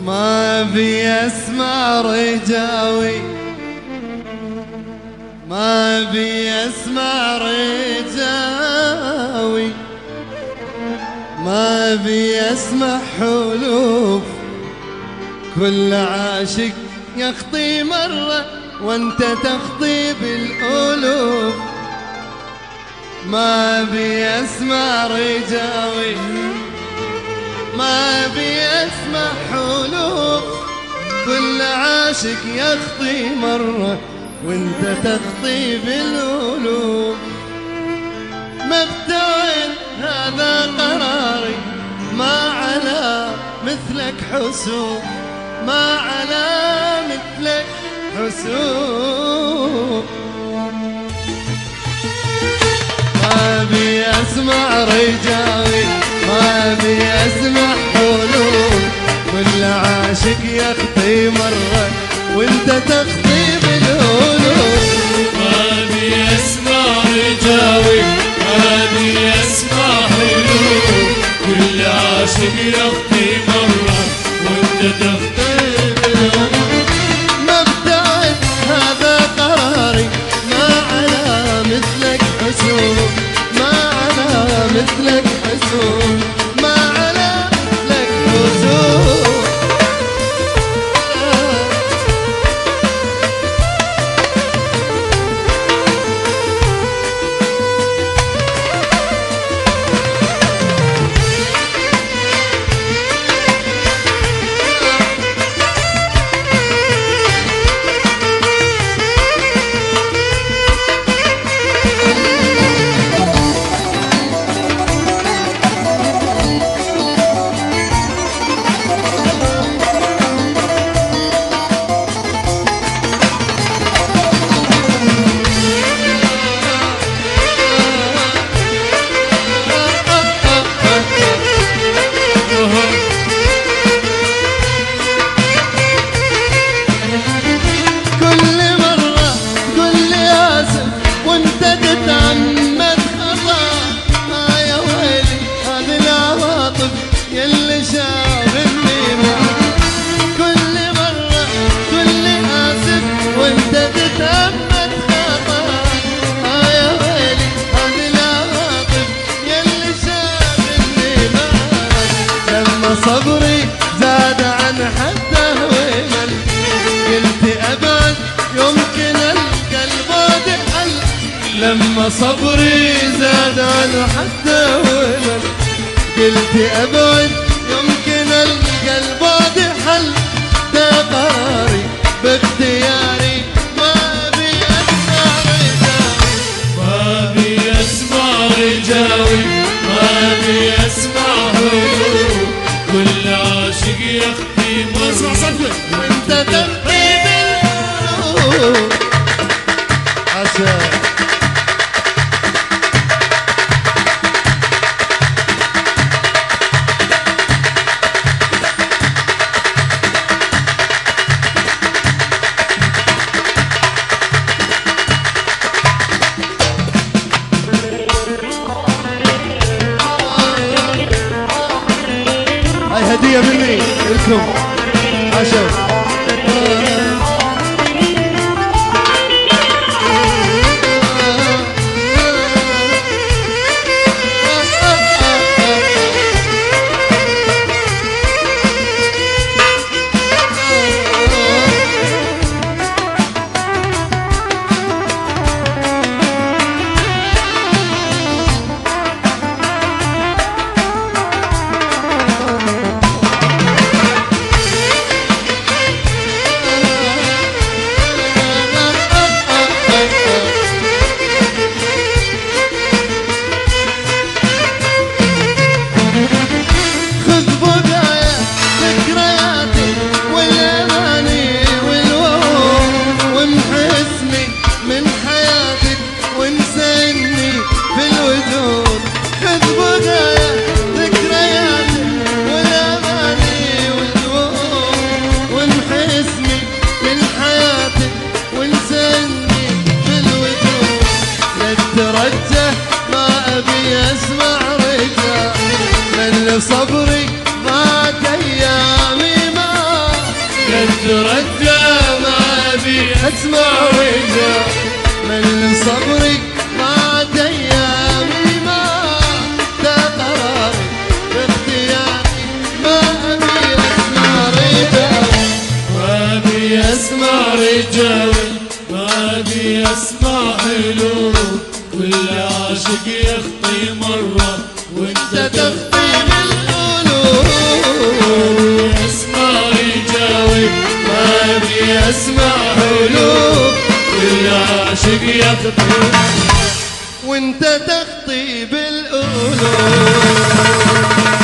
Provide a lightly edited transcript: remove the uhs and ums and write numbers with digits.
ما بي اسمع رجاوي، ما بي اسمع رجاوي، ما بي اسمع حلوف. كل عاشق يخطي مرة وانت تخطي بالألوف. ما بي اسمع رجاوي، ما بي اسمع حلوف. كل عاشق يخطي مرة وانت تخطي بالألوف. مبتعد هذا قراري، ما على مثلك حسوب، ما على مثلك حسوب. ما بي اسمع رجاوي، ما بي اسمع حلول. كل عاشق يخطي مرة وانت تخطي بالهلول. ما بي اسمع رجاوي، ما بي اسمع حلول. كل عاشق يخطي مرة وانت تخطي بالهلول. مبتعد هذا قراري، ما على مثلك حسوب، ما على مثلك حسوب، ما على مثلك حسوب. صبري زاد عن حده ومل، قلت أبعد يمكن ألقى البعد حل. لما صبري زاد عن حده ومل، قلت أبعد يمكن ألقى البعد حل. ده قراري باختياري، ما أبي أسمع رجاوي، ما أبي أسمع رجاوي، ما أبي أسمع حلول. كل عاشق يخطي مرة وانت تخطي بالقلوب. عسى هاي هدية مني لكم عشان صبري ضاعت ايامي معاك. اسمع رجال من صبرك بعد ايامي ما تقراري باختياري ما ابي اسمع رجال ما ابي اسمع رجال ما ابي اسمع حلو كل عاشق يخطي مرة وانت تخفي بالقلوب اسمع رجال ما ابي اسمع حلو كل عاشق يخطي وانت تخطي بالقلوب